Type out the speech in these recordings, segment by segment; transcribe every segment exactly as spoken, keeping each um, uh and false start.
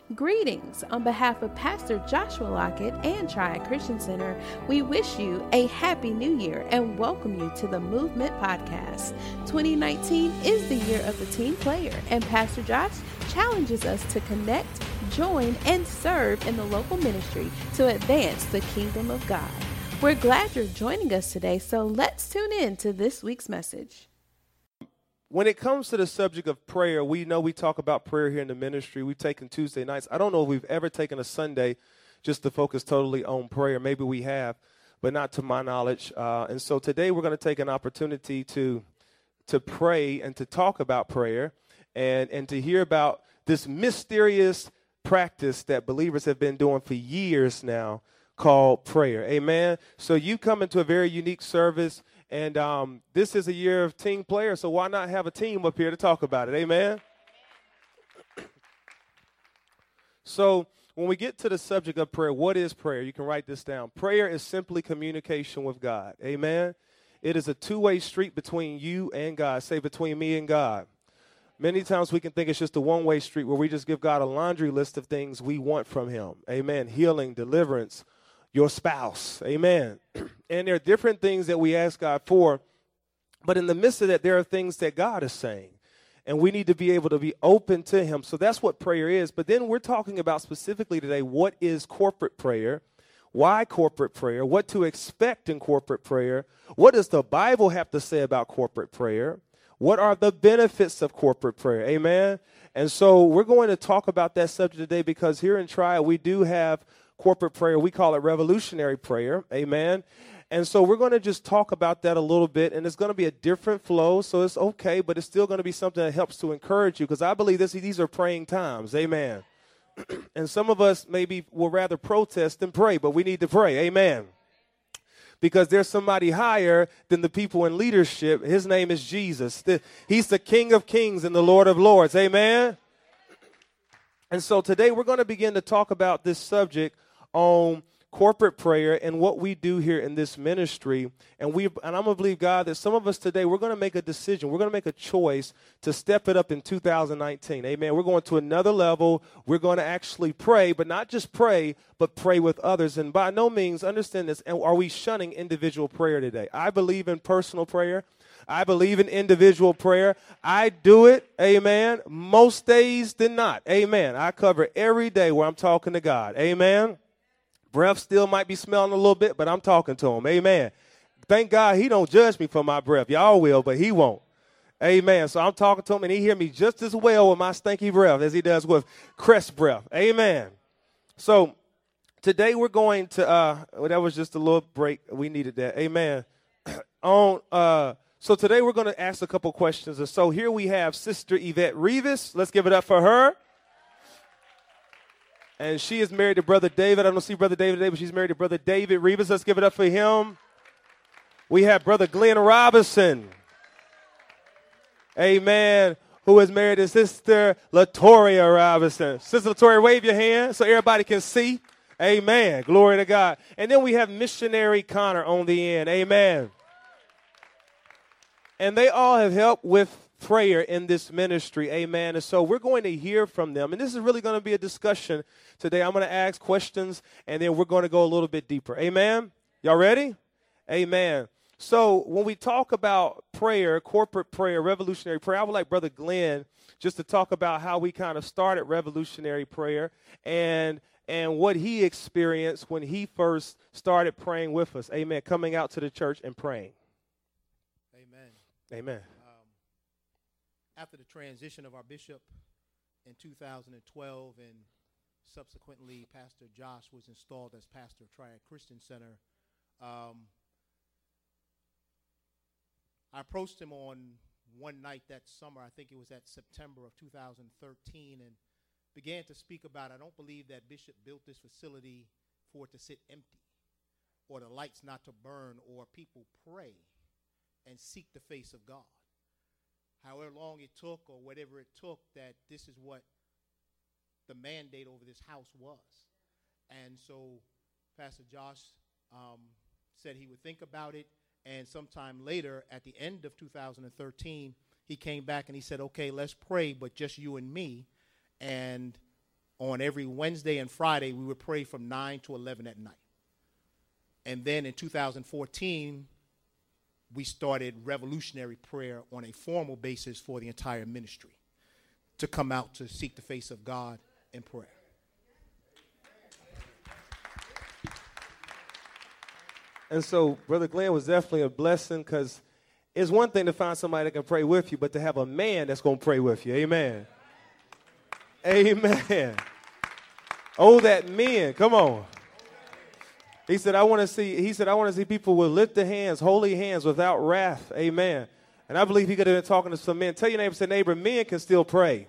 Greetings. On behalf of Pastor Joshua Lockett and Triad Christian Center, we wish you a happy new year and welcome you to the Movement Podcast. twenty nineteen is the year of the team player, and Pastor Josh challenges us to connect, join, and serve in the local ministry to advance the kingdom of God. We're glad you're joining us today, so let's tune in to this week's message. When it comes to the subject of prayer, we know we talk about prayer here in the ministry. We've taken Tuesday nights. I don't know if we've ever taken a Sunday just to focus totally on prayer. Maybe we have, but not to my knowledge. Uh, and so today we're going to take an opportunity to to pray and to talk about prayer and, and to hear about this mysterious practice that believers have been doing for years now called prayer. Amen. So you come into a very unique service. And um, this is a year of team players, so why not have a team up here to talk about it? Amen? So when we get to the subject of prayer, what is prayer? You can write this down. Prayer is simply communication with God. Amen? It is a two-way street between you and God. Say, between me and God. Many times we can think it's just a one-way street where we just give God a laundry list of things we want from him. Amen? Healing, deliverance, your spouse. Amen. And there are different things that we ask God for, but in the midst of that, there are things that God is saying, and we need to be able to be open to him. So that's what prayer is. But then we're talking about specifically today, what is corporate prayer? Why corporate prayer? What to expect in corporate prayer? What does the Bible have to say about corporate prayer? What are the benefits of corporate prayer? Amen. And so we're going to talk about that subject today because here in Triad, we do have corporate prayer. We call it revolutionary prayer. Amen. And so we're going to just talk about that a little bit, and it's going to be a different flow, so it's okay, but it's still going to be something that helps to encourage you because I believe this, these are praying times. Amen. And some of us maybe will rather protest than pray, but we need to pray. Amen. Because there's somebody higher than the people in leadership. His name is Jesus. He's the King of Kings and the Lord of Lords. Amen. And so today we're going to begin to talk about this subject on corporate prayer and what we do here in this ministry. And we and I'm going to believe, God, that some of us today, we're going to make a decision. We're going to make a choice to step it up in two thousand nineteen. Amen. We're going to another level. We're going to actually pray, but not just pray, but pray with others. And by no means, understand this, and are we shunning individual prayer today? I believe in personal prayer. I believe in individual prayer. I do it, amen, most days than not. Amen. I cover every day where I'm talking to God. Amen. Breath still might be smelling a little bit, but I'm talking to him. Amen. Thank God he don't judge me for my breath. Y'all will, but he won't. Amen. So I'm talking to him, and he hear me just as well with my stinky breath as he does with Crest breath. Amen. So today we're going to, uh, well, that was just a little break. We needed that. Amen. On, uh, so today we're going to ask a couple questions. And so here we have Sister Yvette Rivas. Let's give it up for her. And she is married to Brother David. I don't see Brother David today, but she's married to Brother David Rivas. Let's give it up for him. We have Brother Glenn Robinson. Amen. Who is married to Sister Latoria Robinson. Sister Latoria, wave your hand so everybody can see. Amen. Glory to God. And then we have Missionary Connor on the end. Amen. And they all have helped with prayer in this ministry. Amen. And so we're going to hear from them. And this is really going to be a discussion today. I'm going to ask questions, and then we're going to go a little bit deeper. Amen. Y'all ready? Amen. So when we talk about prayer, corporate prayer, revolutionary prayer, I would like Brother Glenn just to talk about how we kind of started revolutionary prayer and and what he experienced when he first started praying with us. Amen. Coming out to the church and praying. Amen. Amen. After the transition of our bishop in two thousand twelve and subsequently Pastor Josh was installed as pastor of Triad Christian Center, um, I approached him on one night that summer, I think it was that September of two thousand thirteen, and began to speak about, I don't believe that Bishop built this facility for it to sit empty or the lights not to burn or people pray and seek the face of God. However long it took or whatever it took, that this is what the mandate over this house was. And so Pastor Josh um, said he would think about it, and sometime later at the end of two thousand thirteen, he came back and he said, okay, let's pray, but just you and me. And on every Wednesday and Friday, we would pray from nine to eleven at night. And then in two thousand fourteen, we started revolutionary prayer on a formal basis for the entire ministry to come out to seek the face of God in prayer. And so Brother Glenn was definitely a blessing, because it's one thing to find somebody that can pray with you, but to have a man that's going to pray with you. Amen. Amen. Oh, that men. Come on. He said, I want to see, he said, I want to see people with lifted hands, holy hands without wrath. Amen. And I believe he could have been talking to some men. Tell your neighbor, say, neighbor, men can still pray.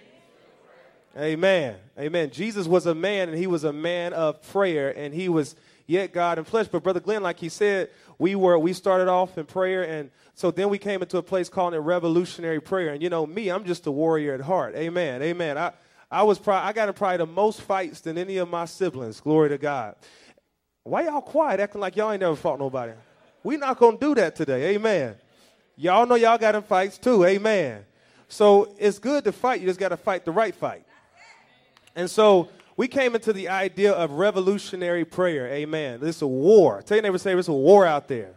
Amen. Amen. Jesus was a man, and he was a man of prayer, and he was yet God in flesh. But Brother Glenn, like he said, we were we started off in prayer, and so then we came into a place calling it revolutionary prayer. And you know me, I'm just a warrior at heart. Amen. Amen. I I was pro- I got in probably the most fights than any of my siblings. Glory to God. Why y'all quiet, acting like y'all ain't never fought nobody? We not gonna do that today. Amen. Y'all know y'all got in fights too. Amen. So it's good to fight. You just got to fight the right fight. And so we came into the idea of revolutionary prayer. Amen. This is a war. Tell your neighbor, say there's a war out there.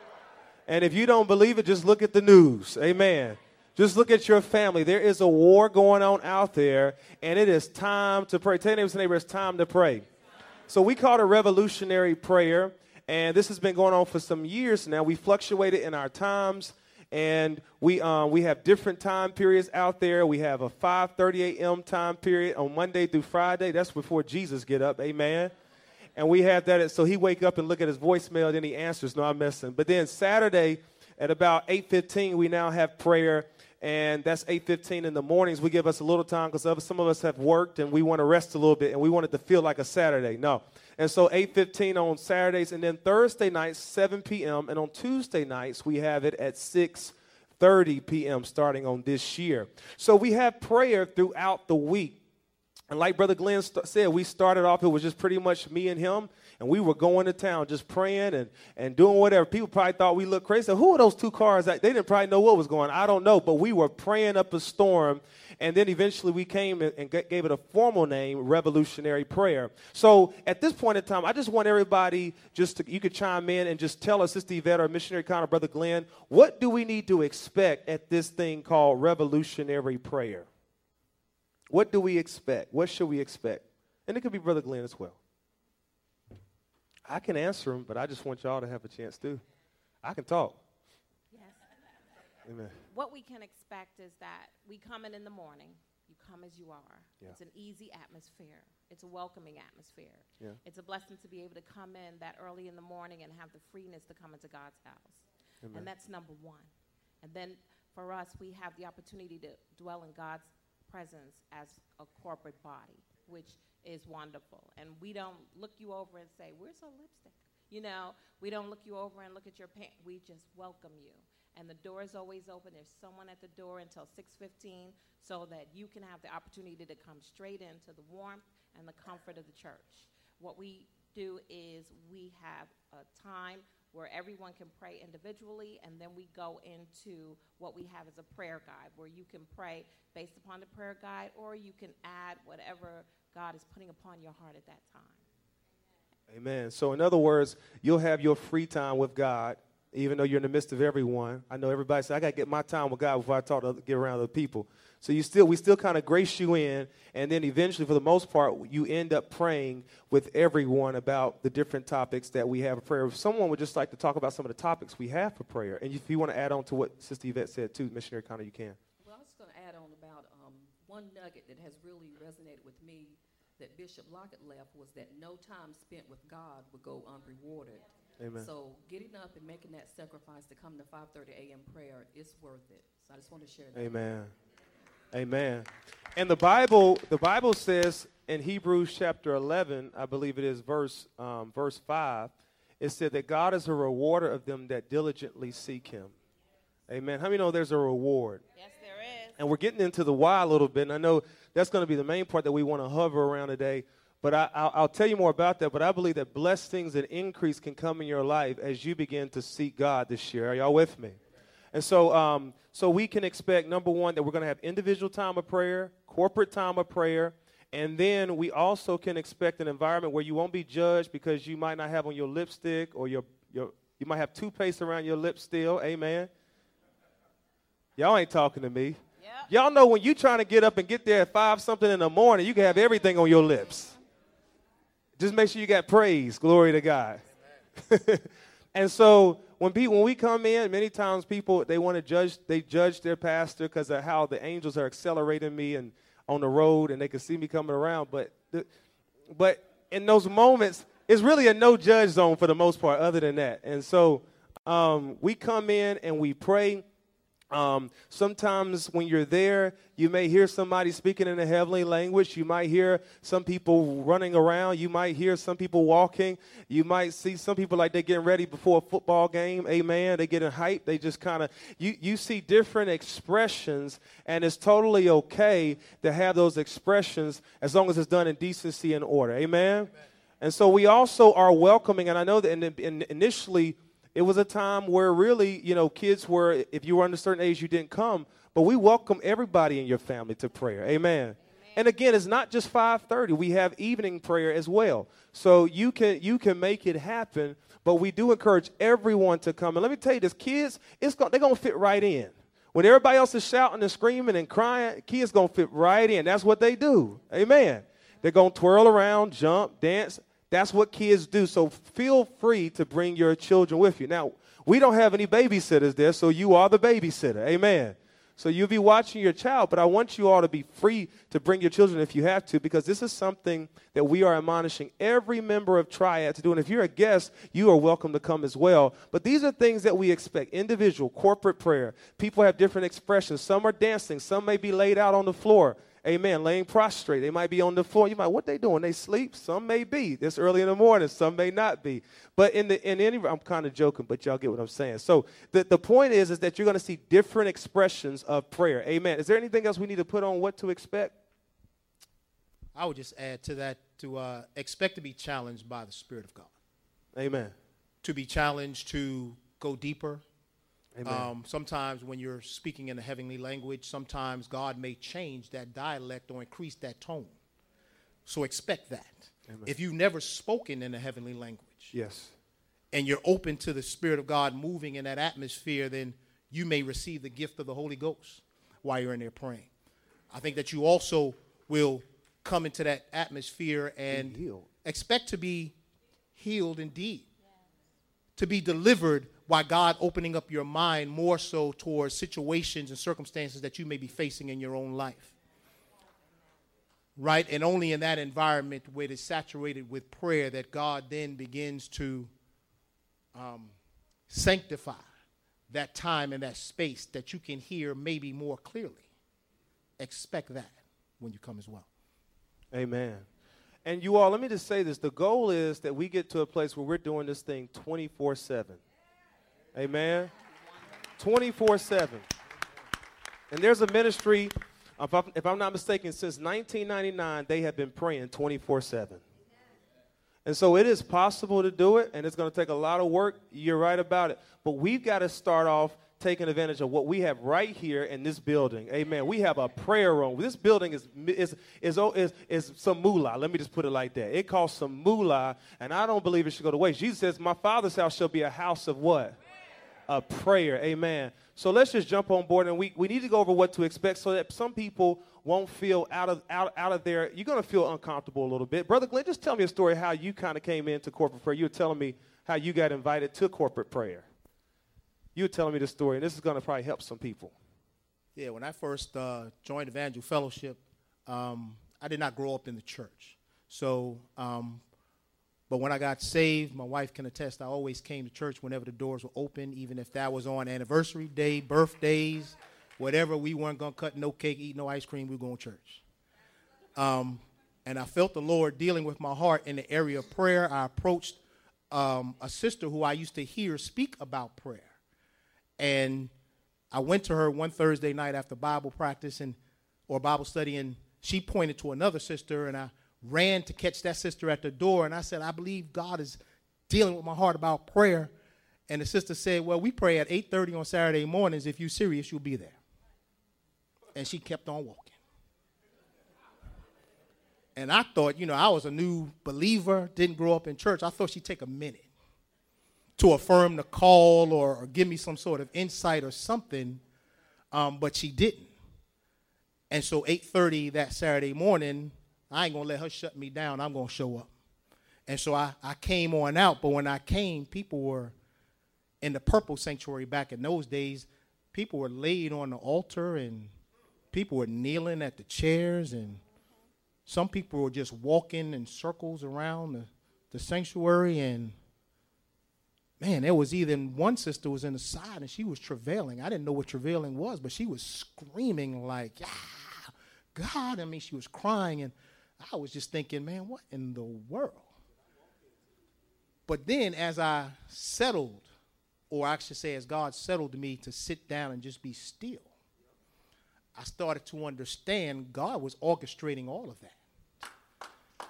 And if you don't believe it, just look at the news. Amen. Just look at your family. There is a war going on out there, and it is time to pray. Tell your neighbor, say neighbor, it's time to pray. So we call it revolutionary prayer, and this has been going on for some years now. We fluctuated in our times, and we um, we have different time periods out there. We have a five thirty a.m. time period on Monday through Friday. That's before Jesus get up, amen. And we have that, so he wake up and look at his voicemail, then he answers, no, I'm messing. But then Saturday at about eight fifteen, we now have prayer, and that's eight fifteen in the mornings. We give us a little time because some of us have worked, and we want to rest a little bit, and we want it to feel like a Saturday. No. And so eight fifteen on Saturdays, and then Thursday nights, seven p.m., and on Tuesday nights, we have it at six thirty p.m. starting on this year. So we have prayer throughout the week. And like Brother Glenn st- said, we started off, it was just pretty much me and him, and we were going to town just praying and, and doing whatever. People probably thought we looked crazy. Who are those two cars? They didn't probably know what was going on. I don't know, but we were praying up a storm, and then eventually we came and, and g- gave it a formal name, Revolutionary Prayer. So at this point in time, I just want everybody just to, you could chime in and just tell us, Sister Yvette or Missionary Connor, Brother Glenn, what do we need to expect at this thing called Revolutionary Prayer? What do we expect? What should we expect? And it could be Brother Glenn as well. I can answer them, but I just want y'all to have a chance too. I can talk. Yes. Amen. What we can expect is that we come in in the morning. You come as you are. Yeah. It's an easy atmosphere. It's a welcoming atmosphere. Yeah. It's a blessing to be able to come in that early in the morning and have the freeness to come into God's house. Amen. And that's number one. And then for us, we have the opportunity to dwell in God's presence as a corporate body, which is wonderful. And we don't look you over and say, where's our lipstick? You know, we don't look you over and look at your pants. We just welcome you. And the door is always open. There's someone at the door until six fifteen so that you can have the opportunity to come straight into the warmth and the comfort of the church. What we do is we have a time where everyone can pray individually, and then we go into what we have as a prayer guide, where you can pray based upon the prayer guide, or you can add whatever God is putting upon your heart at that time. Amen. So in other words, you'll have your free time with God, even though you're in the midst of everyone. I know everybody says, I got to get my time with God before I talk to other, get around other people. So you still, we still kind of grace you in, and then eventually, for the most part, you end up praying with everyone about the different topics that we have for prayer. If someone would just like to talk about some of the topics we have for prayer, and if you want to add on to what Sister Yvette said too, Missionary Connor, you can. Well, I was going to add on about um, one nugget that has really resonated with me that Bishop Lockett left was that no time spent with God would go unrewarded. Amen. So getting up and making that sacrifice to come to five thirty a.m. prayer is worth it. So I just want to share that. Amen. Amen. And the Bible, the Bible says in Hebrews chapter eleven, I believe it is verse um, verse five, it said that God is a rewarder of them that diligently seek him. Amen. How many know there's a reward? Yes, there is. And we're getting into the why a little bit, and I know that's going to be the main part that we want to hover around today. But I, I'll, I'll tell you more about that. But I believe that blessings and increase can come in your life as you begin to seek God this year. Are y'all with me? And so um, so we can expect, number one, that we're going to have individual time of prayer, corporate time of prayer, And then we also can expect an environment where you won't be judged because you might not have on your lipstick or your, your you might have toothpaste around your lips still. Amen. Y'all ain't talking to me. Yep. Y'all know when you trying to get up and get there at five something in the morning, you can have everything on your lips. Just make sure you got praise. Glory to God. And so when people, when we come in, many times people, they want to judge, they judge their pastor because of how the angels are accelerating me and on the road and they can see me coming around. But, the, but in those moments, it's really a no judge zone for the most part other than that. And so um, we come in and we pray. Um, sometimes when you're there, you may hear somebody speaking in a heavenly language. You might hear some people running around. You might hear some people walking. You might see some people like they're getting ready before a football game. Amen. They're getting hyped. They just kind of, you, you see different expressions, and it's totally okay to have those expressions as long as it's done in decency and order. Amen. Amen. And so we also are welcoming, and I know that in, in initially, it was a time where really, you know, kids were, if you were under a certain age, you didn't come. But we welcome everybody in your family to prayer. Amen. Amen. And again, it's not just five thirty. We have evening prayer as well. So you can you can make it happen. But we do encourage everyone to come. And let me tell you this, kids, it's go, they're going to fit right in. When everybody else is shouting and screaming and crying, kids going to fit right in. That's what they do. Amen. They're going to twirl around, jump, dance. That's what kids do. So feel free to bring your children with you. Now, we don't have any babysitters there, so you are the babysitter. Amen. So you'll be watching your child, but I want you all to be free to bring your children if you have to, because this is something that we are admonishing every member of Triad to do. And if you're a guest, you are welcome to come as well. But these are things that we expect: individual, corporate prayer. People have different expressions. Some are dancing. Some may be laid out on the floor. Amen. Laying prostrate. They might be on the floor. You might, what they doing? They sleep. Some may be. It's early in the morning. Some may not be. But in the in any, I'm kind of joking, but y'all get what I'm saying. So the, the point is, is that you're going to see different expressions of prayer. Amen. Is there anything else we need to put on what to expect? I would just add to that to uh, expect to be challenged by the Spirit of God. Amen. To be challenged to go deeper. Amen. Um, sometimes when you're speaking in a heavenly language, sometimes God may change that dialect or increase that tone. So expect that. Amen. If you've never spoken in a heavenly language, yes, and you're open to the Spirit of God moving in that atmosphere, then you may receive the gift of the Holy Ghost while you're in there praying. I think that you also will come into that atmosphere and expect to be healed indeed, yes. To be delivered by God opening up your mind more so towards situations and circumstances that you may be facing in your own life. Right? And only in that environment where it is saturated with prayer that God then begins to um, sanctify that time and that space that you can hear maybe more clearly. Expect that when you come as well. Amen. And you all, let me just say this. The goal is that we get to a place where we're doing this thing twenty-four seven. Amen. twenty-four seven. And there's a ministry, if I'm, if I'm not mistaken, since nineteen ninety-nine, they have been praying twenty-four seven. And so it is possible to do it, and it's going to take a lot of work. You're right about it. But we've got to start off taking advantage of what we have right here in this building. Amen. We have a prayer room. This building is is is is, is some moolah. Let me just put it like that. It costs some moolah, and I don't believe it should go to waste. Jesus says, my Father's house shall be a house of what? A prayer. Amen. So let's just jump on board, and we, we need to go over what to expect so that some people won't feel out of out, out of there. You're going to feel uncomfortable a little bit. Brother Glenn, just tell me a story how you kind of came into corporate prayer. You were telling me how you got invited to corporate prayer. You were telling me the story, and this is going to probably help some people. Yeah, when I first uh, joined Evangel Fellowship, um, I did not grow up in the church. So, um, but when I got saved, my wife can attest, I always came to church whenever the doors were open, even if that was on anniversary day, birthdays, whatever. We weren't going to cut no cake, eat no ice cream. We were going to church. Um, and I felt the Lord dealing with my heart in the area of prayer. I approached um, a sister who I used to hear speak about prayer. And I went to her one Thursday night after Bible practice and or Bible study, and she pointed to another sister, and I ran to catch that sister at the door, and I said, I believe God is dealing with my heart about prayer. And the sister said, well, we pray at eight thirty on Saturday mornings. If you're serious, you'll be there. And she kept on walking. And I thought, you know, I was a new believer, didn't grow up in church. I thought she'd take a minute to affirm the call or, or give me some sort of insight or something, um, but she didn't. And so eight thirty that Saturday morning, I ain't going to let her shut me down. I'm going to show up. And so I, I came on out, but when I came, people were in the purple sanctuary back in those days. People were laid on the altar, and people were kneeling at the chairs, and some people were just walking in circles around the, the sanctuary. And, man, there was even one sister was in the side, and she was travailing. I didn't know what travailing was, but she was screaming like, ah, God. I mean, she was crying, and I was just thinking, man, what in the world? But then as I settled, or I should say as God settled me to sit down and just be still, I started to understand God was orchestrating all of that.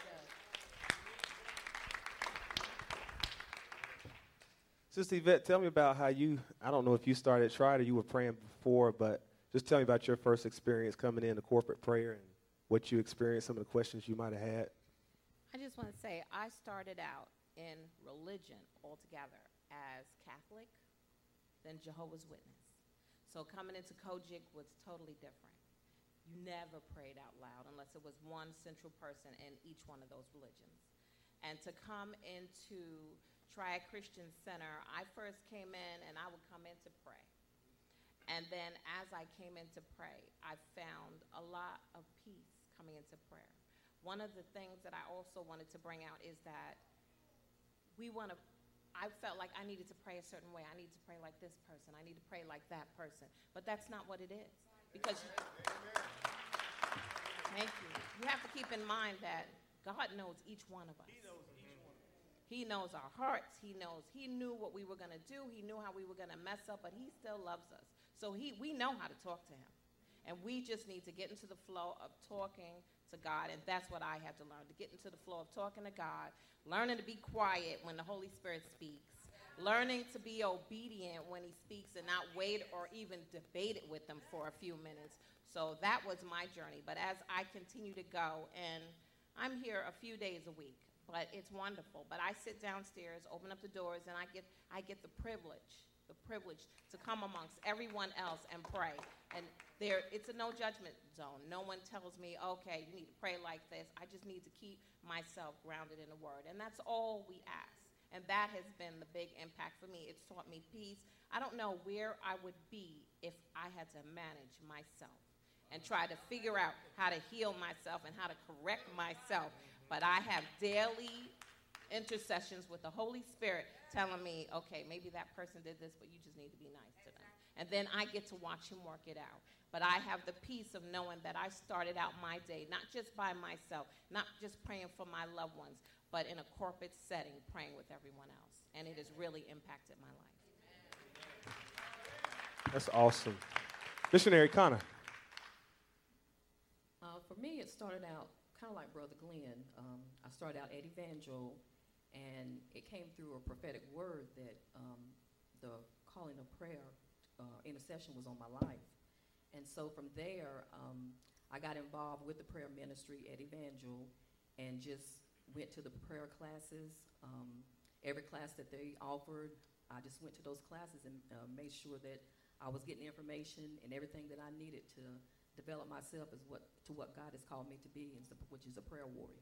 Sister Yvette, tell me about how you, I don't know if you started Triad or you were praying before, but just tell me about your first experience coming into corporate prayer and what you experienced, some of the questions you might have had. I just want to say I started out in religion altogether as Catholic, then Jehovah's Witness. So coming into Kojic was totally different. You never prayed out loud unless it was one central person in each one of those religions. And to come into Triad Christian Center, I first came in and I would come in to pray. And then as I came in to pray, I found a lot of peace coming into prayer. One of the things that I also wanted to bring out is that we want to, I felt like I needed to pray a certain way. I need to pray like this person. I need to pray like that person. But that's not what it is. Because, you, thank you. You have to keep in mind that God knows each one of us. He knows each one. He knows our hearts. He knows, he knew what we were going to do. He knew how we were going to mess up, but he still loves us. So he, we know how to talk to him. And we just need to get into the flow of talking to God, and that's what I had to learn, to get into the flow of talking to God, learning to be quiet when the Holy Spirit speaks, learning to be obedient when he speaks and not wait or even debate it with him for a few minutes. So that was my journey. But as I continue to go, and I'm here a few days a week, but it's wonderful. But I sit downstairs, open up the doors, and I get I get the privilege, the privilege to come amongst everyone else and pray. And there, it's a no judgment zone. No one tells me, okay, you need to pray like this. I just need to keep myself grounded in the word. And that's all we ask. And that has been the big impact for me. It's taught me peace. I don't know where I would be if I had to manage myself and try to figure out how to heal myself and how to correct myself. But I have daily intercessions with the Holy Spirit telling me, okay, maybe that person did this, but you just need to be nice to them. And then I get to watch him work it out. But I have the peace of knowing that I started out my day, not just by myself, not just praying for my loved ones, but in a corporate setting, praying with everyone else. And it has really impacted my life. That's awesome. Missionary Connor. Uh, for me, it started out kind of like Brother Glenn. Um, I started out at Evangel, and it came through a prophetic word that um, the calling of prayer, uh, intercession was on my life. And so from there, um, I got involved with the prayer ministry at Evangel and just went to the prayer classes. Um, every class that they offered, I just went to those classes and uh, made sure that I was getting information and everything that I needed to develop myself as what to what God has called me to be, which is a prayer warrior.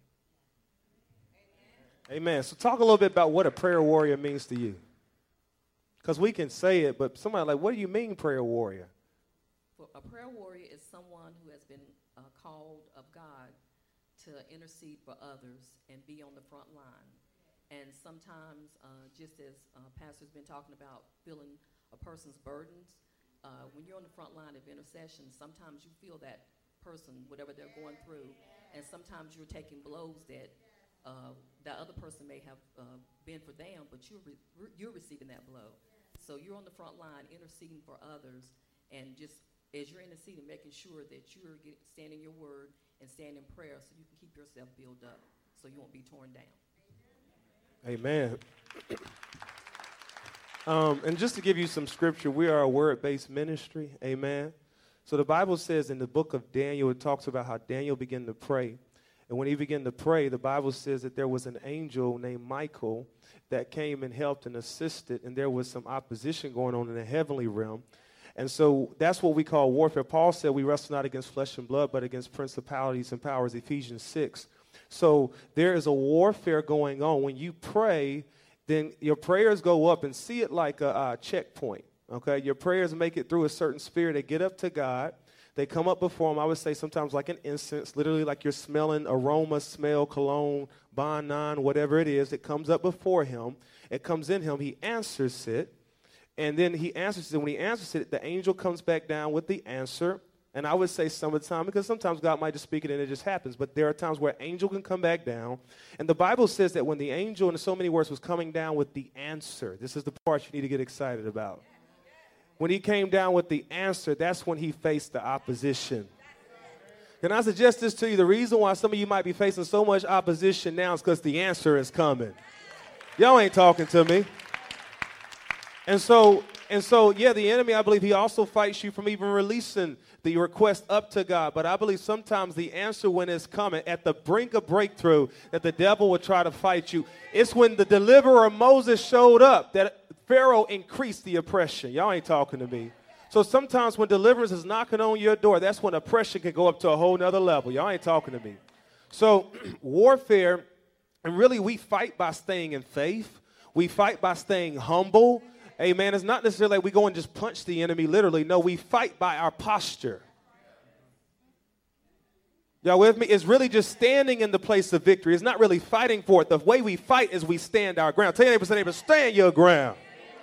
Amen. So talk a little bit about what a prayer warrior means to you. Because we can say it, but somebody like, what do you mean prayer warrior? For a prayer warrior is someone who has been uh, called of God to intercede for others and be on the front line. And sometimes, uh, just as uh, Pastor's been talking about feeling a person's burdens, uh, when you're on the front line of intercession, sometimes you feel that person, whatever they're going through, and sometimes you're taking blows that uh, that other person may have uh, been for them, but you're, re- re- you're receiving that blow. So you're on the front line interceding for others, and just as you're interceding, making sure that you're get, standing your word and stand in prayer so you can keep yourself built up so you won't be torn down. Amen. Um, and just to give you some scripture, we are a word-based ministry. Amen. So the Bible says in the book of Daniel, it talks about how Daniel began to pray. And when he began to pray, the Bible says that there was an angel named Michael that came and helped and assisted, and there was some opposition going on in the heavenly realm. And so that's what we call warfare. Paul said we wrestle not against flesh and blood, but against principalities and powers, Ephesians six. So there is a warfare going on. When you pray, then your prayers go up, and see it like a, a checkpoint, okay? Your prayers make it through a certain spirit. They get up to God. They come up before him, I would say sometimes like an incense, literally like you're smelling aroma, smell, cologne, bon non, whatever it is. It comes up before him. It comes in him. He answers it. And then he answers it. When he answers it, the angel comes back down with the answer. And I would say some of the time, because sometimes God might just speak it and it just happens. But there are times where an angel can come back down. And the Bible says that when the angel, in so many words, was coming down with the answer, this is the part you need to get excited about. When he came down with the answer, that's when he faced the opposition. Can I suggest this to you? The reason why some of you might be facing so much opposition now is because the answer is coming. Y'all ain't talking to me. And so, and so, yeah, the enemy, I believe he also fights you from even releasing the request up to God. But I believe sometimes the answer when it's coming, at the brink of breakthrough, that the devil will try to fight you. It's when the deliverer Moses showed up that Pharaoh increased the oppression. Y'all ain't talking to me. So sometimes when deliverance is knocking on your door, that's when oppression can go up to a whole nother level. Y'all ain't talking to me. So warfare, and really we fight by staying in faith. We fight by staying humble. Amen. It's not necessarily like we go and just punch the enemy literally. No, we fight by our posture. Y'all with me? It's really just standing in the place of victory. It's not really fighting for it. The way we fight is we stand our ground. Tell your neighbor, say, neighbor, stand your ground.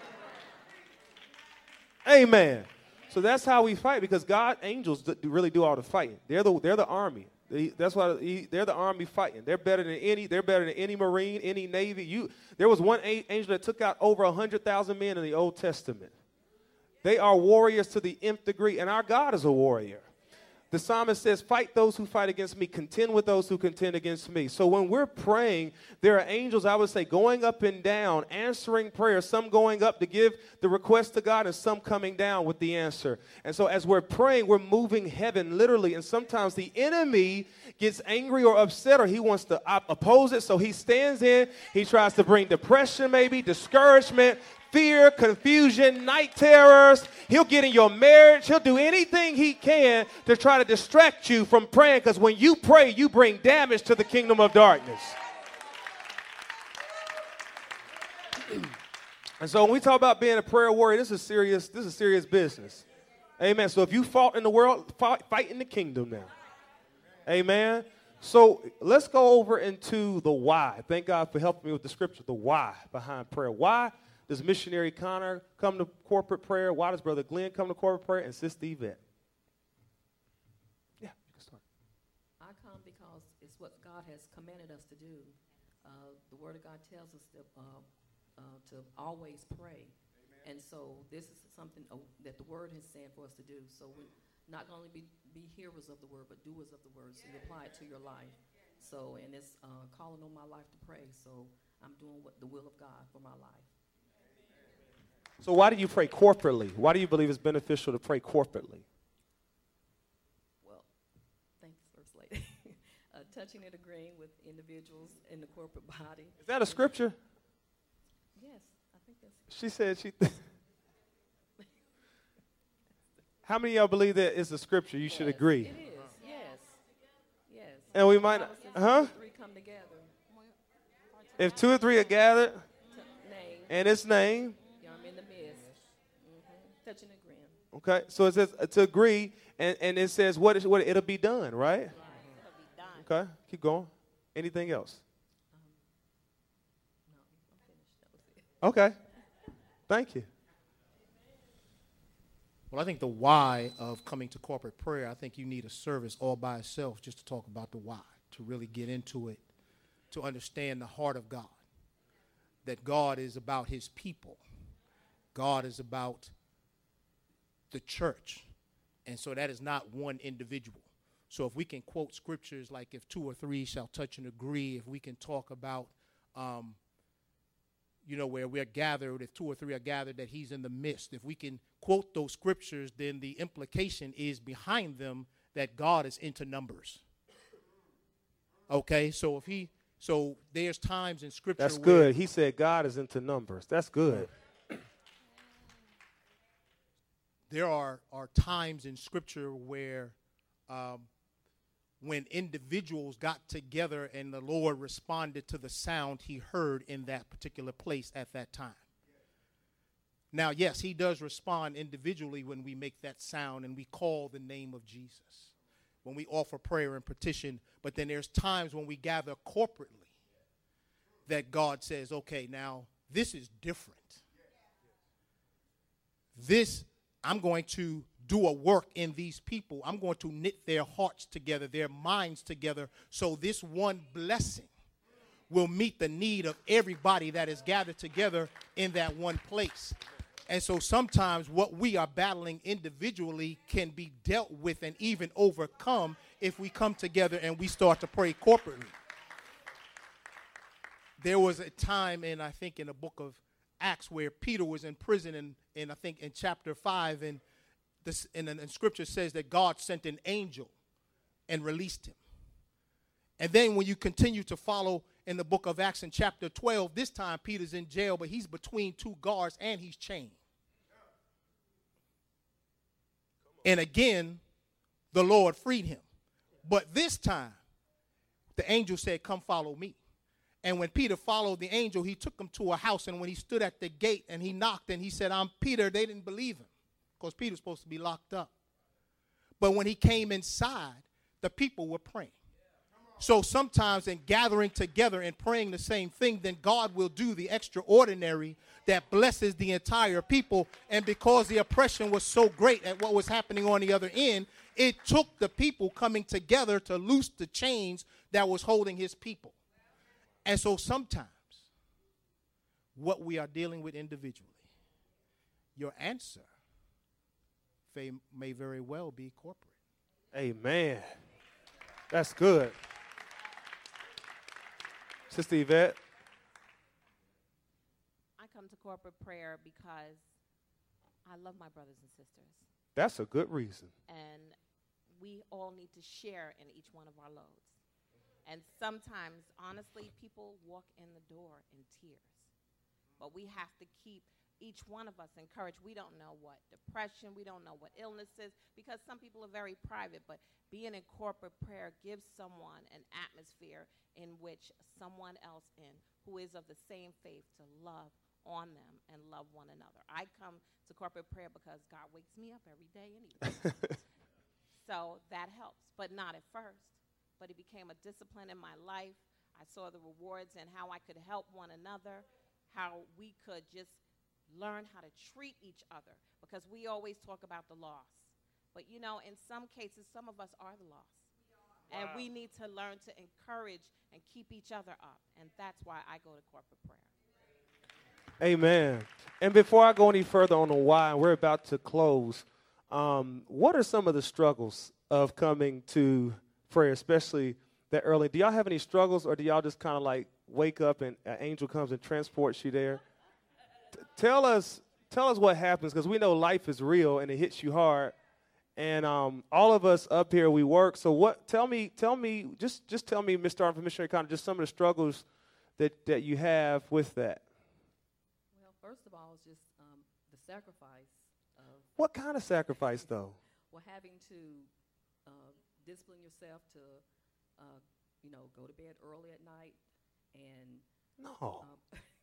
Amen. So that's how we fight, because God, angels do, really do all the fighting. They're the they're the army. They, that's why he, they're the army fighting. They're better than any. They're better than any Marine, any Navy. You. There was one a- angel that took out over a hundred thousand men in the Old Testament. They are warriors to the nth degree, and our God is a warrior. The psalmist says, fight those who fight against me, contend with those who contend against me. So when we're praying, there are angels, I would say, going up and down, answering prayer, some going up to give the request to God and some coming down with the answer. And so as we're praying, we're moving heaven literally. And sometimes the enemy gets angry or upset, or he wants to op- oppose it. So he stands in, he tries to bring depression maybe, discouragement, fear, confusion, night terrors. He'll get in your marriage. He'll do anything he can to try to distract you from praying, because when you pray, you bring damage to the kingdom of darkness. And so when we talk about being a prayer warrior, this is serious, this is serious business. Amen. So if you fought in the world, fight, fight in the kingdom now. Amen. So let's go over into the why. Thank God for helping me with the scripture, the why behind prayer. Why does missionary Connor come to corporate prayer? Why does Brother Glenn come to corporate prayer? And Sister Yvette? Yeah, you can start. I come because it's what God has commanded us to do. Uh, the Word of God tells us to, uh, uh, to always pray. Amen. And so this is something uh, that the Word has said for us to do. So we're not going to be, be hearers of the Word, but doers of the Word. So you apply it to your life. So, and it's uh, calling on my life to pray. So I'm doing what the will of God for my life. So why do you pray corporately? Why do you believe it's beneficial to pray corporately? Well, thanks, First Lady. uh, touching and agreeing with individuals in the corporate body. Is that a scripture? Yes, I think that's. She said she. Th- How many of y'all believe that it's a scripture? You yes, should agree. It is. Yes. Yes. And we might, huh? Three come together. If two or three are gathered, name. and its name. Touching and agreeing. Okay, so it says uh, to agree, and, and it says what is what it'll be done, right? Right. It'll be done. Okay, keep going. Anything else? Um, no, I'm finished. That was it. Okay, thank you. Well, I think the why of coming to corporate prayer, I think you need a service all by itself just to talk about the why, to really get into it, to understand the heart of God, that God is about his people. God is about the church. And so that is not one individual. So if we can quote scriptures like if two or three shall touch and agree, if we can talk about, um, you know, where we're gathered, if two or three are gathered, that he's in the midst. If we can quote those scriptures, then the implication is behind them that God is into numbers. Okay, so if he, so there's times in Scripture. That's where good. He said God is into numbers. That's good. There are, are times in Scripture where um, when individuals got together and the Lord responded to the sound he heard in that particular place at that time. Now, yes, he does respond individually when we make that sound and we call the name of Jesus, when we offer prayer and petition. But then there's times when we gather corporately that God says, okay, now this is different. This, I'm going to do a work in these people. I'm going to knit their hearts together, their minds together, so this one blessing will meet the need of everybody that is gathered together in that one place. And so sometimes what we are battling individually can be dealt with and even overcome if we come together and we start to pray corporately. There was a time in, I think, in the book of Acts where Peter was in prison, and in, in, I think in chapter five, and this, and, and Scripture says that God sent an angel and released him. And then when you continue to follow in the book of Acts in chapter twelve, this time Peter's in jail, but he's between two guards and he's chained. And again, the Lord freed him. But this time, the angel said, come follow me. And when Peter followed the angel, he took him to a house. And when he stood at the gate and he knocked and he said, I'm Peter, they didn't believe him because Peter's supposed to be locked up. But when he came inside, the people were praying. So sometimes in gathering together and praying the same thing, then God will do the extraordinary that blesses the entire people. And because the oppression was so great at what was happening on the other end, it took the people coming together to loose the chains that was holding his people. And so sometimes what we are dealing with individually, your answer may, may very well be corporate. Amen. That's good. Sister Yvette. I come to corporate prayer because I love my brothers and sisters. That's a good reason. And we all need to share in each one of our loads. And sometimes, honestly, people walk in the door in tears. But we have to keep each one of us encouraged. We don't know what depression, we don't know what illness is, because some people are very private. But being in corporate prayer gives someone an atmosphere in which someone else in who is of the same faith to love on them and love one another. I come to corporate prayer because God wakes me up every day anyway. So that helps, but not at first. But it became a discipline in my life. I saw the rewards and how I could help one another, how we could just learn how to treat each other, because we always talk about the loss. But, you know, in some cases, some of us are the loss. Wow. And we need to learn to encourage and keep each other up. And that's why I go to corporate prayer. Amen. And before I go any further on the why, we're about to close. Um, what are some of the struggles of coming to prayer, especially that early? Do y'all have any struggles, or do y'all just kind of like wake up and an angel comes and transports you there? T- tell us, tell us what happens, because we know life is real and it hits you hard. And um, all of us up here, we work. So what? Tell me, tell me, just just tell me, Mister Arnold from Missionary Economy, just some of the struggles that that you have with that. Well, first of all, it's just um, the sacrifice of. What kind of sacrifice, though? Well, having to uh, discipline yourself to, uh, you know, go to bed early at night, and no. Um,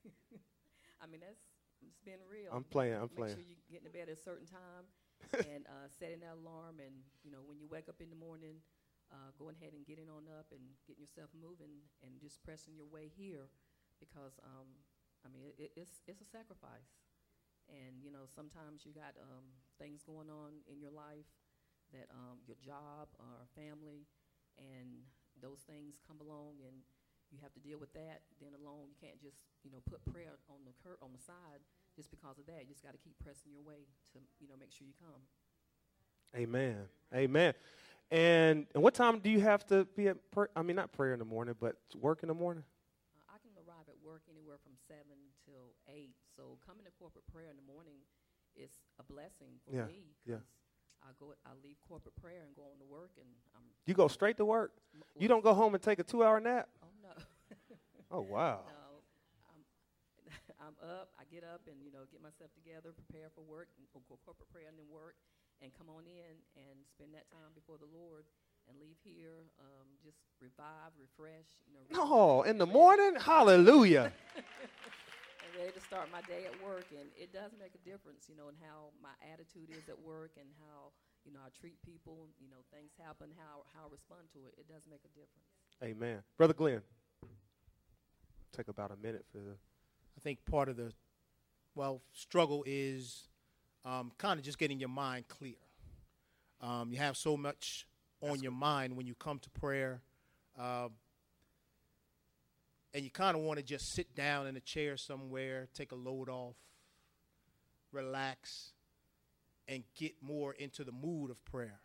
I mean, that's it's been real. I'm playing. I'm Make playing. Make sure you get to bed at a certain time, and uh, setting that alarm, and you know, when you wake up in the morning, uh, going ahead and getting on up and getting yourself moving, and just pressing your way here, because um, I mean, it, it's it's a sacrifice. And, you know, sometimes you got um, things going on in your life, that um, your job or family, and those things come along and you have to deal with that. Then alone, you can't just, you know, put prayer on the cur- on the side just because of that. You just got to keep pressing your way to, you know, make sure you come. Amen. Amen. And, and what time do you have to be at, pr- I mean, not prayer in the morning, but work in the morning? Uh, I can arrive at work anywhere from seven till eight. So coming to corporate prayer in the morning is a blessing for yeah, me. Yeah. I go, I leave corporate prayer and go on to work, and I'm. You go straight to work? You don't go home and take a two-hour nap? Oh no. Oh wow. No, I'm, I'm up. I get up and you know get myself together, prepare for work, and go corporate prayer and then work, and come on in and spend that time before the Lord, and leave here um, just revive, refresh. You know. No, in the morning? Hallelujah. And ready to start my day at work, and it does make a difference, you know, in how my attitude is at work and how, you know, I treat people, you know, things happen, how, how I respond to it. It does make a difference. Amen. Brother Glenn, take about a minute for the. I think part of the, well, struggle is um, kind of just getting your mind clear. Um, you have so much on That's your good. mind when you come to prayer. Uh, And you kind of want to just sit down in a chair somewhere, take a load off, relax, and get more into the mood of prayer.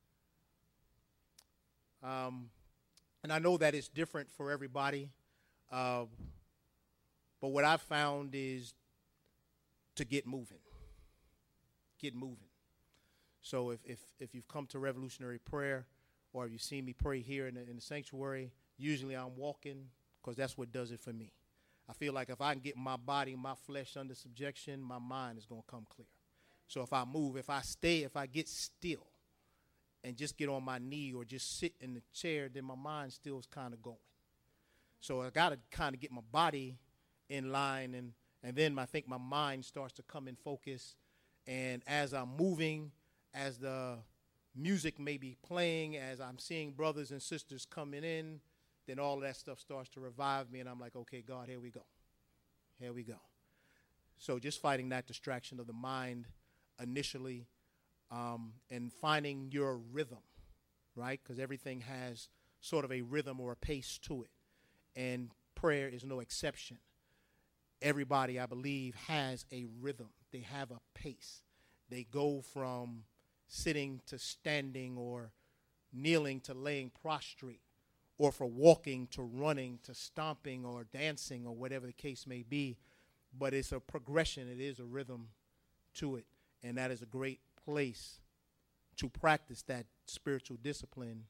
Um, and I know that it's different for everybody. Uh, but what I've found is to get moving. Get moving. So if, if, if you've come to Revolutionary Prayer or if you've seen me pray here in the, in the sanctuary, usually I'm walking, because that's what does it for me. I feel like if I can get my body, my flesh under subjection, my mind is going to come clear. So if I move, if I stay, if I get still and just get on my knee or just sit in the chair, then my mind still is kind of going. So I got to kind of get my body in line, and, and then I think my mind starts to come in focus. And as I'm moving, as the music may be playing, as I'm seeing brothers and sisters coming in, then all of that stuff starts to revive me, and I'm like, okay, God, here we go. Here we go. So just fighting that distraction of the mind initially, um, and finding your rhythm, right? Because everything has sort of a rhythm or a pace to it, and prayer is no exception. Everybody, I believe, has a rhythm. They have a pace. They go from sitting to standing or kneeling to laying prostrate, or for walking to running to stomping or dancing or whatever the case may be. But it's a progression. It is a rhythm to it. And that is a great place to practice that spiritual discipline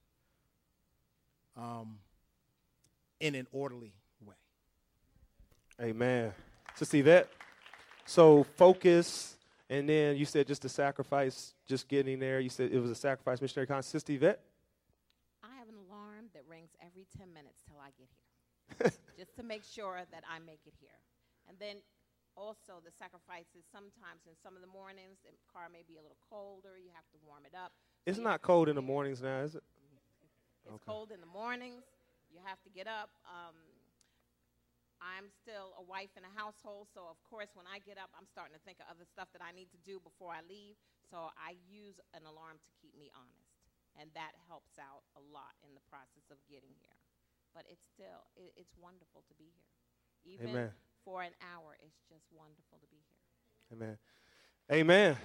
um, in an orderly way. Amen. Sister Yvette, so focus, and then you said just a sacrifice, just getting there. You said it was a sacrifice, missionary concept. Sister Yvette? That rings every ten minutes till I get here, just to make sure that I make it here. And then also the sacrifices, sometimes in some of the mornings, the car may be a little colder. You have to warm it up. It's so not cold in the mornings now, is it? It's okay. cold in the mornings. You have to get up. Um, I'm still a wife in a household, so of course when I get up, I'm starting to think of other stuff that I need to do before I leave. So I use an alarm to keep me honest. And that helps out a lot in the process of getting here. But it's still, it, it's wonderful to be here. Even Amen. For an hour, it's just wonderful to be here. Amen. Amen.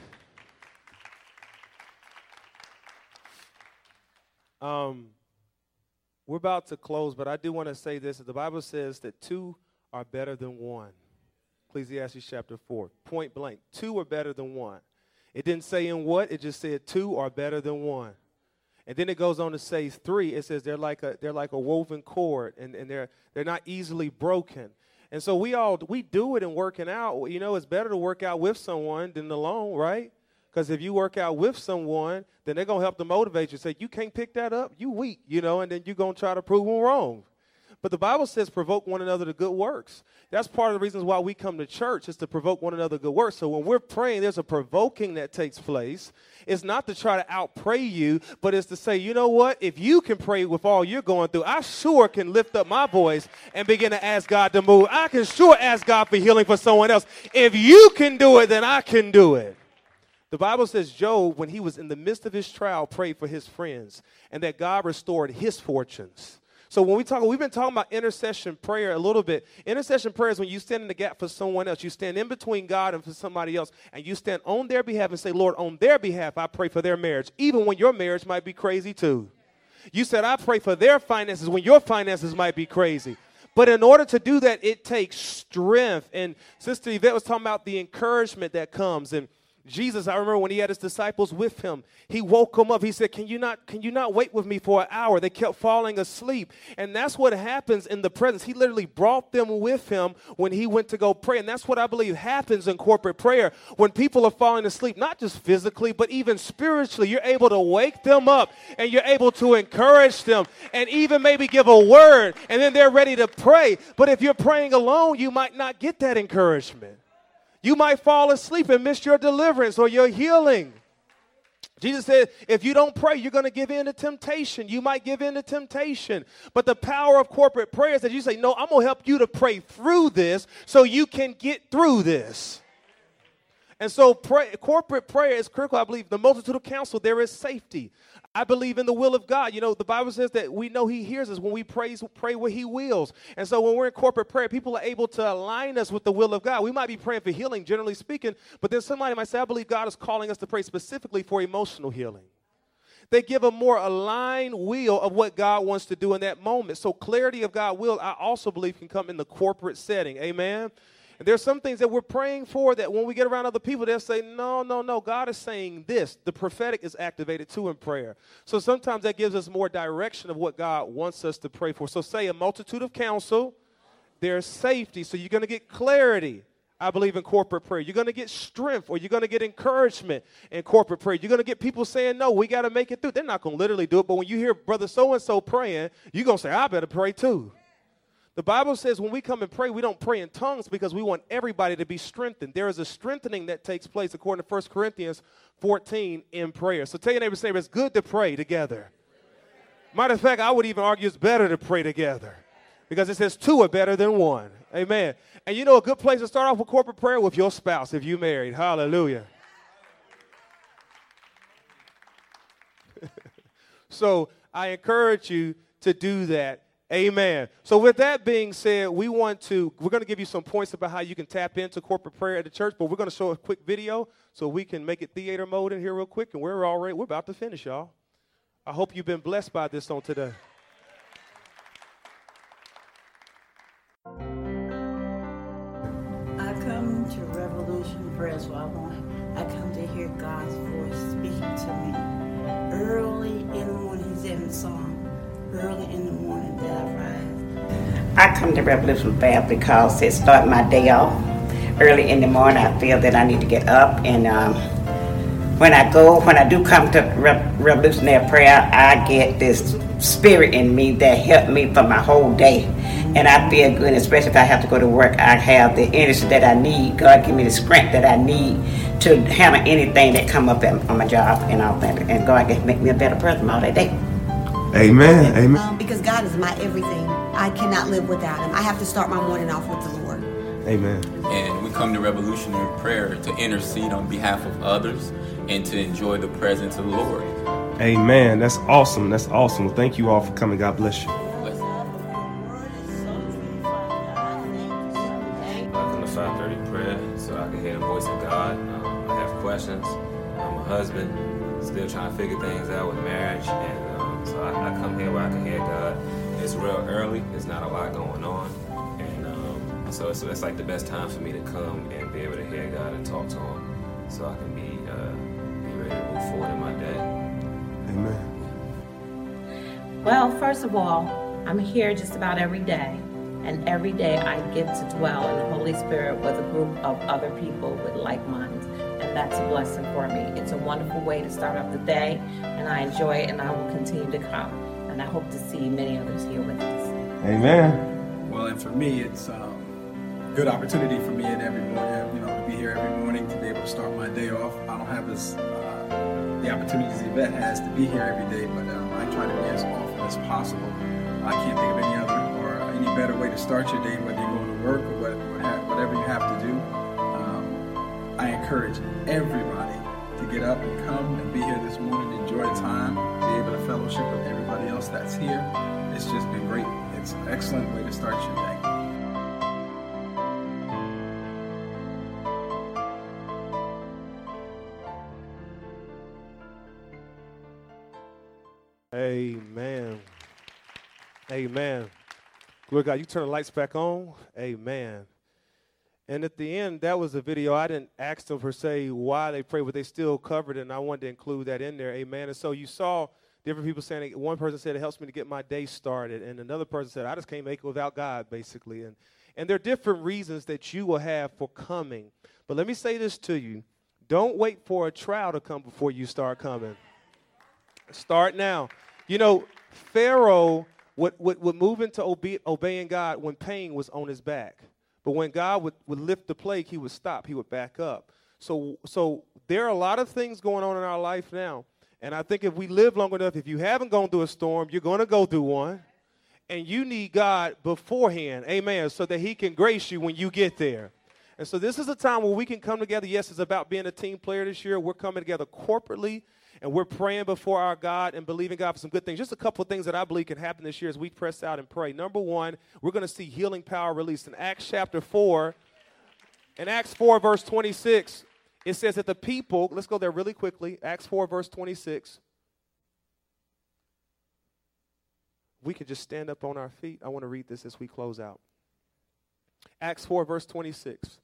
Um, we're about to close, but I do want to say this. The Bible says that two are better than one. Ecclesiastes chapter four, point blank. Two are better than one. It didn't say in what, it just said two are better than one. And then it goes on to say three. It says they're like a they're like a woven cord, and, and they're they're not easily broken. And so we all we do it in working out. You know, it's better to work out with someone than alone, right? Because if you work out with someone, then they're gonna help to motivate you. Say you can't pick that up, you weak, you know, and then you're gonna try to prove them wrong. But the Bible says provoke one another to good works. That's part of the reasons why we come to church, is to provoke one another to good works. So when we're praying, there's a provoking that takes place. It's not to try to out-pray you, but it's to say, you know what? If you can pray with all you're going through, I sure can lift up my voice and begin to ask God to move. I can sure ask God for healing for someone else. If you can do it, then I can do it. The Bible says Job, when he was in the midst of his trial, prayed for his friends, and that God restored his fortunes. So when we talk, we've been talking about intercession prayer a little bit. Intercession prayer is when you stand in the gap for someone else. You stand in between God and for somebody else, and you stand on their behalf and say, Lord, on their behalf, I pray for their marriage, even when your marriage might be crazy too. You said, I pray for their finances when your finances might be crazy. But in order to do that, it takes strength. And Sister Yvette was talking about the encouragement that comes. And Jesus, I remember when he had his disciples with him, he woke them up. He said, can you not, can you not wait with me for an hour? They kept falling asleep. And that's what happens in the presence. He literally brought them with him when he went to go pray. And that's what I believe happens in corporate prayer. When people are falling asleep, not just physically, but even spiritually, you're able to wake them up and you're able to encourage them and even maybe give a word, and then they're ready to pray. But if you're praying alone, you might not get that encouragement. You might fall asleep and miss your deliverance or your healing. Jesus said, if you don't pray, you're going to give in to temptation. You might give in to temptation. But the power of corporate prayer is that you say, no, I'm going to help you to pray through this so you can get through this. And so pray, corporate prayer is critical. I believe the multitude of counsel, there is safety. I believe in the will of God. You know, the Bible says that we know he hears us when we praise, pray what he wills. And so when we're in corporate prayer, people are able to align us with the will of God. We might be praying for healing, generally speaking, but then somebody might say, I believe God is calling us to pray specifically for emotional healing. They give a more aligned will of what God wants to do in that moment. So clarity of God's will, I also believe, can come in the corporate setting. Amen. And there's some things that we're praying for that when we get around other people, they'll say, no, no, no, God is saying this. The prophetic is activated too in prayer. So sometimes that gives us more direction of what God wants us to pray for. So say a multitude of counsel, there's safety. So you're going to get clarity, I believe, in corporate prayer. You're going to get strength, or you're going to get encouragement in corporate prayer. You're going to get people saying, no, we got to make it through. They're not going to literally do it, but when you hear brother so-and-so praying, you're going to say, I better pray too. The Bible says when we come and pray, we don't pray in tongues because we want everybody to be strengthened. There is a strengthening that takes place, according to First Corinthians fourteen, in prayer. So tell your neighbor, say, it's good to pray together. Matter of fact, I would even argue it's better to pray together because it says two are better than one. Amen. And you know a good place to start off with corporate prayer? With your spouse, if you're married. Hallelujah. So I encourage you to do that. Amen. So with that being said, we want to, we're going to give you some points about how you can tap into corporate prayer at the church, but we're going to show a quick video so we can make it theater mode in here real quick, and we're already, we're about to finish, y'all. I hope you've been blessed by this on today. I come to Revolution Prayer, so I want, I come to hear God's voice speaking to me. Early in the morning, he's in the song. Early in the morning that I rise. I come to Revolution Prayer because it starts my day off. Early in the morning, I feel that I need to get up, and um, when I go, when I do come to Re- Revolutionary Prayer, I get this spirit in me that helps me for my whole day, and I feel good. Especially if I have to go to work, I have the energy that I need. God give me the strength that I need to handle anything that come up at, on my job and all that. And God can make me a better person all that day. Amen. Amen. Um, because God is my everything. I cannot live without him. I have to start my morning off with the Lord. Amen. And we come to Revolutionary Prayer to intercede on behalf of others and to enjoy the presence of the Lord. Amen. That's awesome. That's awesome. Well, thank you all for coming. God bless you. Bless you. I come to five thirty prayer so I can hear the voice of God. Um, I have questions. I'm a husband, still trying to figure things out with marriage, and um, so I, I come here where I can hear God. It's real early. There's not a lot going on, and um, so it's, it's like the best time for me to come and be able to hear God and talk to Him, so I can be uh, be ready to move forward in my day. Amen. Well, first of all, I'm here just about every day. And every day I get to dwell in the Holy Spirit with a group of other people with like minds. And that's a blessing for me. It's a wonderful way to start off the day. And I enjoy it, and I will continue to come. And I hope to see many others here with us. Amen. Well, and for me, it's um, a good opportunity for me and every morning, you know, to be here every morning, to be able to start my day off. I don't have this, uh, the opportunities Yvette has to be here every day, but um, I try to be as often as possible. I can't think of any other or any better way to start your day, whether you're going to work or what, whatever you have to do. Um, I encourage everybody to get up and come and be here this morning, enjoy the time, be able to fellowship with everybody else that's here. It's just been great. It's an excellent way to start your day. Amen. Amen. Glory to God. You turn the lights back on. Amen. And at the end, that was a video. I didn't ask them per se why they prayed, but they still covered it, and I wanted to include that in there. Amen. And so you saw different people saying, one person said it helps me to get my day started, and another person said, I just can't make it without God, basically. And, and there are different reasons that you will have for coming. But let me say this to you. Don't wait for a trial to come before you start coming. Start now. You know, Pharaoh would, would, would move into obe- obeying God when pain was on his back. But when God would, would lift the plague, he would stop. He would back up. So, so there are a lot of things going on in our life now. And I think if we live long enough, if you haven't gone through a storm, you're going to go through one. And you need God beforehand, amen, so that he can grace you when you get there. And so this is a time where we can come together. Yes, it's about being a team player this year. We're coming together corporately, and we're praying before our God and believing God for some good things. Just a couple of things that I believe can happen this year as we press out and pray. Number one, we're going to see healing power released. In Acts chapter four, in Acts four, verse twenty-six, it says that the people, let's go there really quickly, Acts four, verse twenty-six. We can just stand up on our feet. I want to read this as we close out. Acts four, verse twenty-six.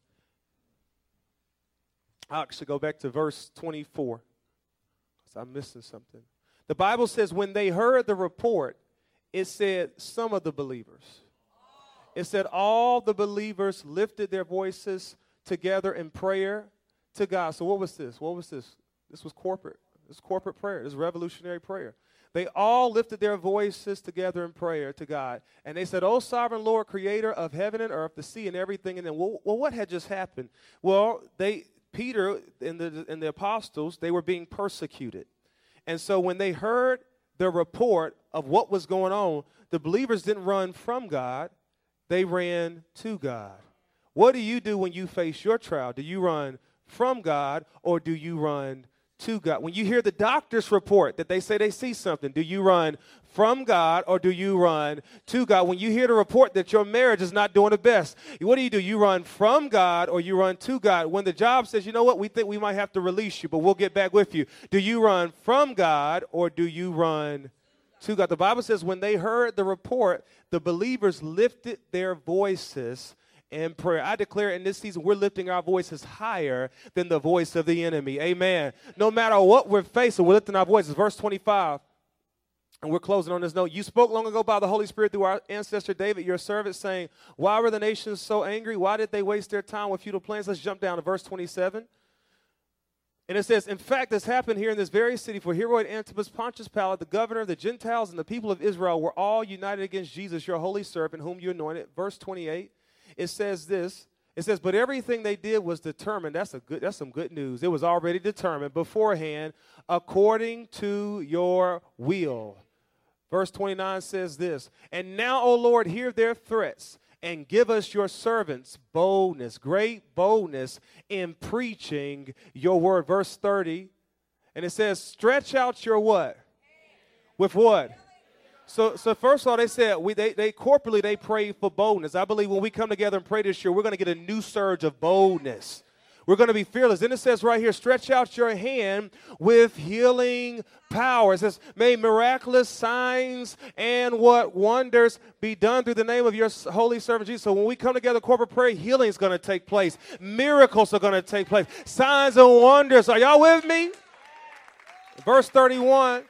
I'll actually go back to verse twenty-four. I'm missing something. The Bible says when they heard the report, it said some of the believers. It said all the believers lifted their voices together in prayer to God. So what was this? What was this? This was corporate. This was corporate prayer. This was revolutionary prayer. They all lifted their voices together in prayer to God. And they said, "O sovereign Lord, creator of heaven and earth, the sea and everything." And then, well, well what had just happened? Well, they... Peter and the, and the apostles, they were being persecuted. And so when they heard the report of what was going on, the believers didn't run from God. They ran to God. What do you do when you face your trial? Do you run from God or do you run to God? When you hear the doctor's report that they say they see something, do you run from God or do you run to God? When you hear the report that your marriage is not doing the best, what do you do? You run from God or you run to God? When the job says, you know what, we think we might have to release you, but we'll get back with you. Do you run from God or do you run to God? The Bible says when they heard the report, the believers lifted their voices in prayer. I declare in this season we're lifting our voices higher than the voice of the enemy. Amen. No matter what we're facing, we're lifting our voices. Verse twenty-five. And we're closing on this note. You spoke long ago by the Holy Spirit through our ancestor David, your servant, saying, why were the nations so angry? Why did they waste their time with futile plans? Let's jump down to verse twenty-seven. And it says, in fact, this happened here in this very city, for Herod Antipas, Pontius Pilate, the governor of the Gentiles, and the people of Israel were all united against Jesus, your holy servant, whom you anointed. Verse twenty-eight, it says this. It says, but everything they did was determined. That's a good. That's some good news. It was already determined beforehand according to your will. Verse twenty-nine says this, and now, O Lord, hear their threats and give us your servants boldness, great boldness in preaching your word. Verse thirty, and it says, stretch out your what? With what? So, so first of all, they said, we, they, they corporately, they prayed for boldness. I believe when we come together and pray this year, we're going to get a new surge of boldness. We're going to be fearless. Then it says right here, stretch out your hand with healing power. It says, may miraculous signs and what wonders be done through the name of your holy servant Jesus. So when we come together, corporate prayer, healing is going to take place. Miracles are going to take place. Signs and wonders. Are y'all with me? Verse thirty-one.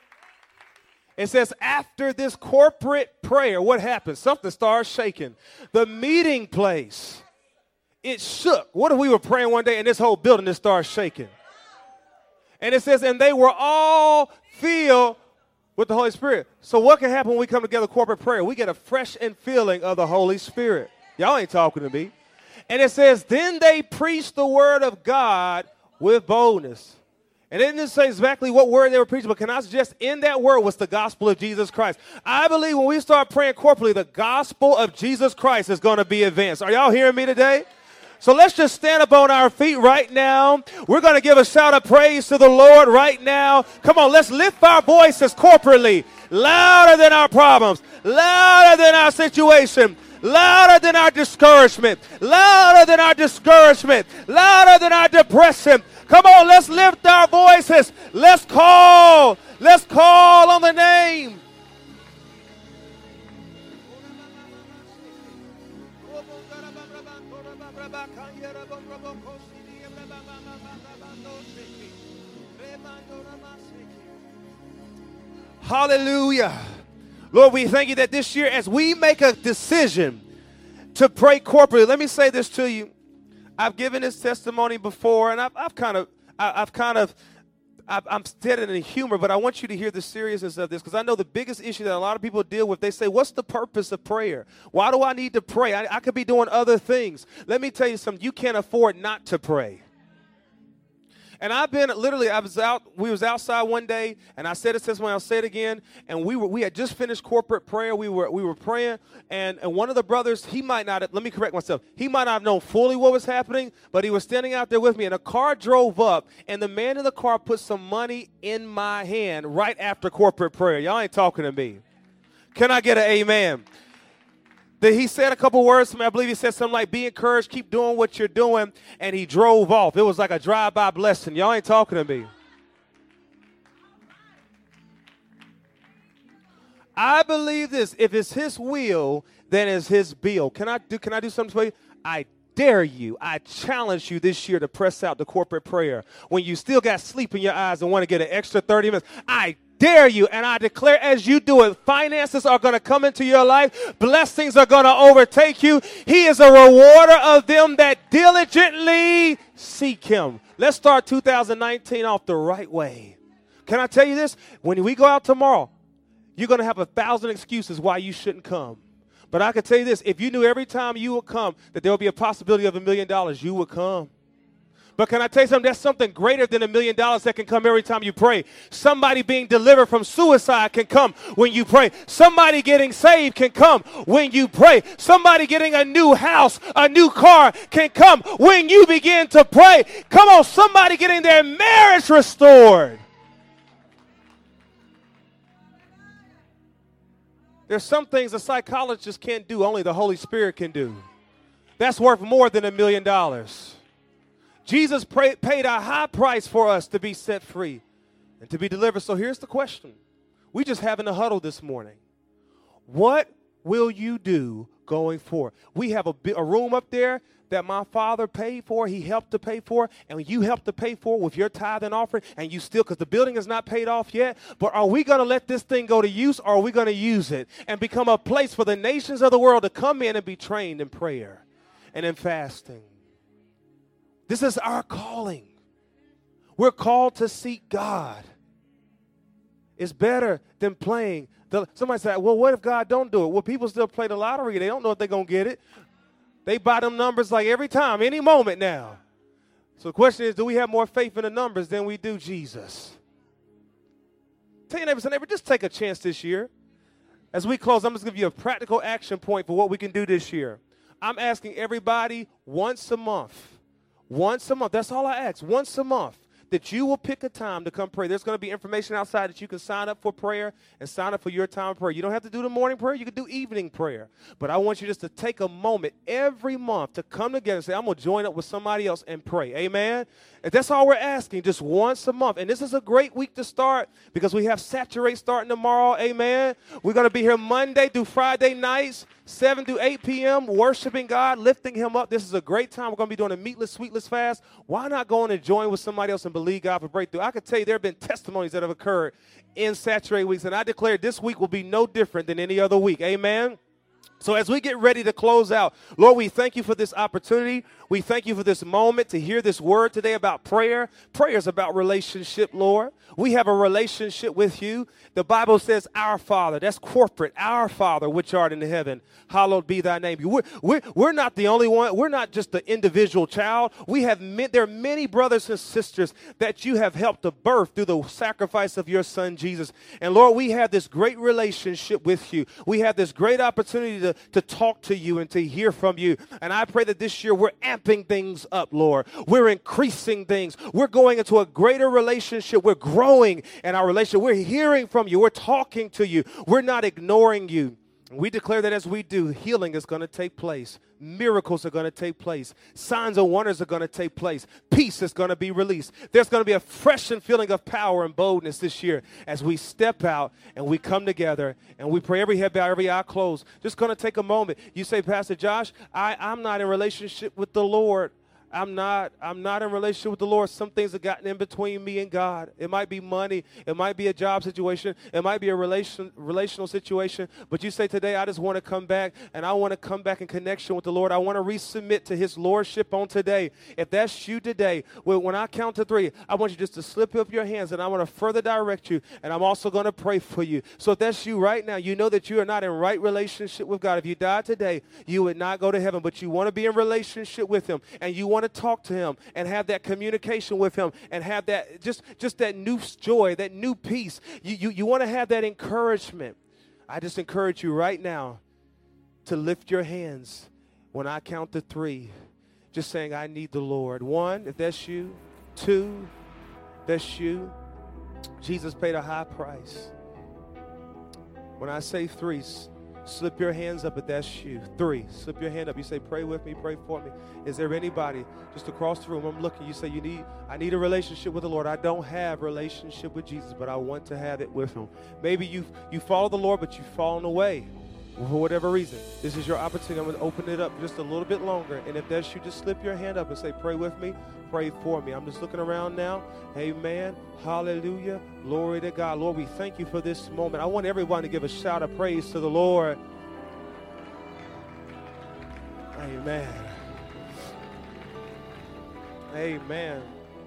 It says, after this corporate prayer, what happens? Something starts shaking. The meeting place, it shook. What if we were praying one day and this whole building just started shaking? And it says, and they were all filled with the Holy Spirit. So what can happen when we come together corporate prayer? We get a fresh infilling of the Holy Spirit. Y'all ain't talking to me. And it says, then they preached the word of God with boldness. And it didn't say exactly what word they were preaching, but can I suggest in that word was the gospel of Jesus Christ. I believe when we start praying corporately, the gospel of Jesus Christ is going to be advanced. Are y'all hearing me today? So let's just stand up on our feet right now. We're going to give a shout of praise to the Lord right now. Come on, let's lift our voices corporately, louder than our problems, louder than our situation, louder than our discouragement, louder than our discouragement, louder than our depression. Come on, let's lift our voices. Let's call. Let's call on the name. Hallelujah. Lord, we thank you that this year as we make a decision to pray corporately, let me say this to you. I've given this testimony before, and I've, I've kind of, I, I've kind of, I've, I'm said it in humor, but I want you to hear the seriousness of this, because I know the biggest issue that a lot of people deal with, they say, what's the purpose of prayer? Why do I need to pray? I, I could be doing other things. Let me tell you something. You can't afford not to pray. And I've been literally, I was out, we was outside one day, and I said it since when I'll say it again, and we were, we had just finished corporate prayer. We were, we were praying, and, and one of the brothers, he might not have, let me correct myself, he might not have known fully what was happening, but he was standing out there with me, and a car drove up, and the man in the car put some money in my hand right after corporate prayer. Y'all ain't talking to me. Can I get an amen? He said a couple words to me. I believe he said something like, be encouraged, keep doing what you're doing, and he drove off. It was like a drive-by blessing. Y'all ain't talking to me. I believe this. If it's his will, then it's his bill. Can I do, can I do something for you? I dare you, I challenge you this year to press out the corporate prayer. When you still got sleep in your eyes and want to get an extra thirty minutes, I dare you, and I declare as you do it, finances are going to come into your life. Blessings are going to overtake you. He is a rewarder of them that diligently seek him. Let's start two thousand nineteen off the right way. Can I tell you this? When we go out tomorrow, you're going to have a thousand excuses why you shouldn't come. But I can tell you this, if you knew every time you would come that there would be a possibility of a million dollars, you would come. But can I tell you something? There's something greater than a million dollars that can come every time you pray. Somebody being delivered from suicide can come when you pray. Somebody getting saved can come when you pray. Somebody getting a new house, a new car can come when you begin to pray. Come on, somebody getting their marriage restored. There's some things a psychologist can't do, only the Holy Spirit can do. That's worth more than a million dollars. Jesus pray, paid a high price for us to be set free and to be delivered. So here's the question. We just having a huddle this morning. What will you do going forward? We have a, a room up there that my father paid for, he helped to pay for, and you helped to pay for with your tithe and offering, and you still, because the building is not paid off yet, but are we going to let this thing go to use, or are we going to use it and become a place for the nations of the world to come in and be trained in prayer and in fasting? This is our calling. We're called to seek God. It's better than playing. The, somebody said, well, what if God don't do it? Well, people still play the lottery. They don't know if they're going to get it. They buy them numbers like every time, any moment now. So the question is, do we have more faith in the numbers than we do Jesus? Tell your neighbor, say, neighbor, just take a chance this year. As we close, I'm just going to give you a practical action point for what we can do this year. I'm asking everybody once a month. Once a month. That's all I ask. Once a month. That you will pick a time to come pray. There's going to be information outside that you can sign up for prayer and sign up for your time of prayer. You don't have to do the morning prayer. You can do evening prayer. But I want you just to take a moment every month to come together and say, I'm going to join up with somebody else and pray. Amen? And that's all we're asking, just once a month. And this is a great week to start because we have Saturate starting tomorrow. Amen? We're going to be here Monday through Friday nights, seven to eight p.m., worshiping God, lifting him up. This is a great time. We're going to be doing a meatless, sweetless fast. Why not go in and join with somebody else and believe God for breakthrough? I can tell you there have been testimonies that have occurred in Saturate weeks, and I declare this week will be no different than any other week. Amen? So as we get ready to close out, Lord, we thank you for this opportunity. We thank you for this moment to hear this word today about prayer. Prayer is about relationship, Lord. We have a relationship with you. The Bible says, our Father. That's corporate. Our Father, which art in heaven, hallowed be thy name. We're, we're, we're not the only one. We're not just the individual child. We have ma- there are many brothers and sisters that you have helped to birth through the sacrifice of your son, Jesus. And Lord, we have this great relationship with you. We have this great opportunity to, to talk to you and to hear from you. And I pray that this year we're amping things up, Lord. We're increasing things. We're going into a greater relationship. We're growing in our relationship. We're hearing from you. We're talking to you. We're not ignoring you. We declare that as we do, healing is going to take place. Miracles are going to take place. Signs and wonders are going to take place. Peace is going to be released. There's going to be a fresh and feeling of power and boldness this year as we step out and we come together and we pray, every head bowed, every eye closed. Just going to take a moment. You say, Pastor Josh, I, I'm not in relationship with the Lord. I'm not, I'm not in relationship with the Lord. Some things have gotten in between me and God. It might be money. It might be a job situation. It might be a relation, relational situation. But you say today, I just want to come back, and I want to come back in connection with the Lord. I want to resubmit to his lordship on today. If that's you today, well, when I count to three, I want you just to slip up your hands, and I want to further direct you, and I'm also going to pray for you. So if that's you right now, you know that you are not in right relationship with God. If you died today, you would not go to heaven, but you want to be in relationship with him, and you want to talk to him and have that communication with him and have that just just that new joy, that new peace. You, you, you want to have that encouragement. I just encourage you right now to lift your hands when I count to three, just saying, I need the Lord. One, if that's you. Two, that's you. Jesus paid a high price. When I say three, slip your hands up if that's you. Three, slip your hand up. You say, pray with me, pray for me. Is there anybody just across the room? I'm looking. You say, you need, I need a relationship with the Lord. I don't have a relationship with Jesus, but I want to have it with him. Maybe you you follow the Lord, but you've fallen away for whatever reason. This is your opportunity. I'm going to open it up just a little bit longer. And if that's you, just slip your hand up and say, pray with me, pray for me. I'm just looking around now. Amen. Hallelujah. Glory to God. Lord, we thank you for this moment. I want everyone to give a shout of praise to the Lord. Amen. Amen.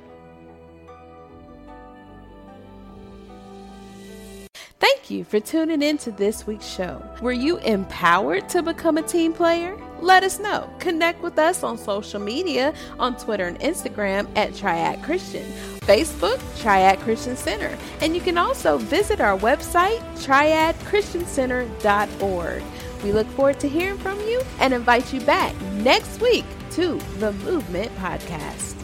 Thank you for tuning in to this week's show. Were you empowered to become a team player? Let us know. Connect with us on social media on Twitter and Instagram at Triad Christian, Facebook, Triad Christian Center, and you can also visit our website, triad christian center dot org. We look forward to hearing from you and invite you back next week to the Movement Podcast.